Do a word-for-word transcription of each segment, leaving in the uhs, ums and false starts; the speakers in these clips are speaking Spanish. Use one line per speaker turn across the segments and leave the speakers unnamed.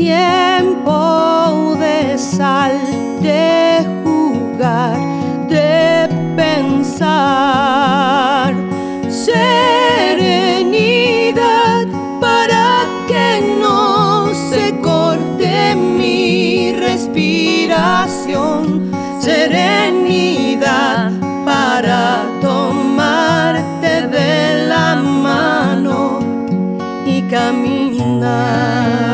tiempo de sal, de jugar, de pensar, serenidad para que no se corte mi respiración, serenidad para tomarte de la mano y caminar.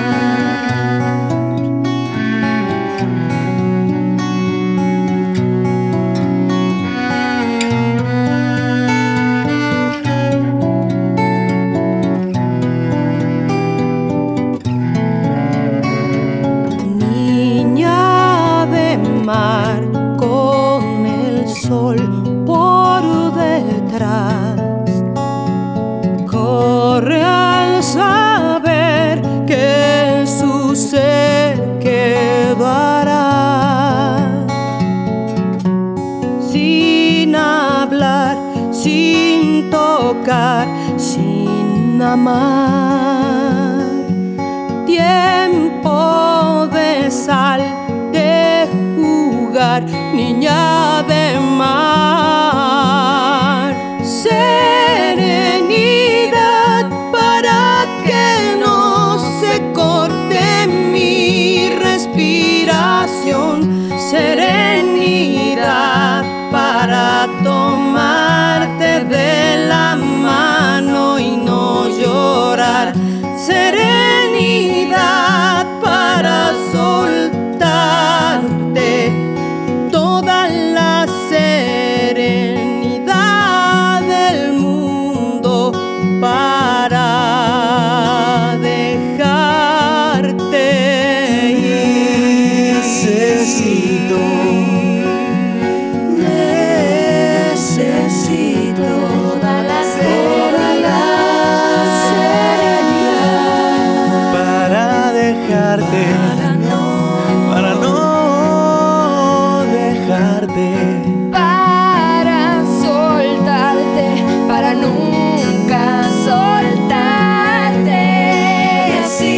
Con el sol por detrás, corre al saber que su ser quedará sin hablar, sin tocar, sin amar. Tiempo de sal, de jugar, niña de mar, serenidad para que no se corte mi respiración, serenidad para tomarte de la mano y no llorar, serenidad para soltarte toda la serenidad del mundo para dejarte ir.
Necesito, necesito toda la serenidad para dejarte, para no, para no dejarte,
para soltarte, para nunca soltarte.
y así,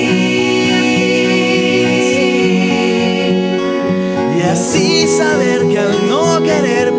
y así saber que al no querer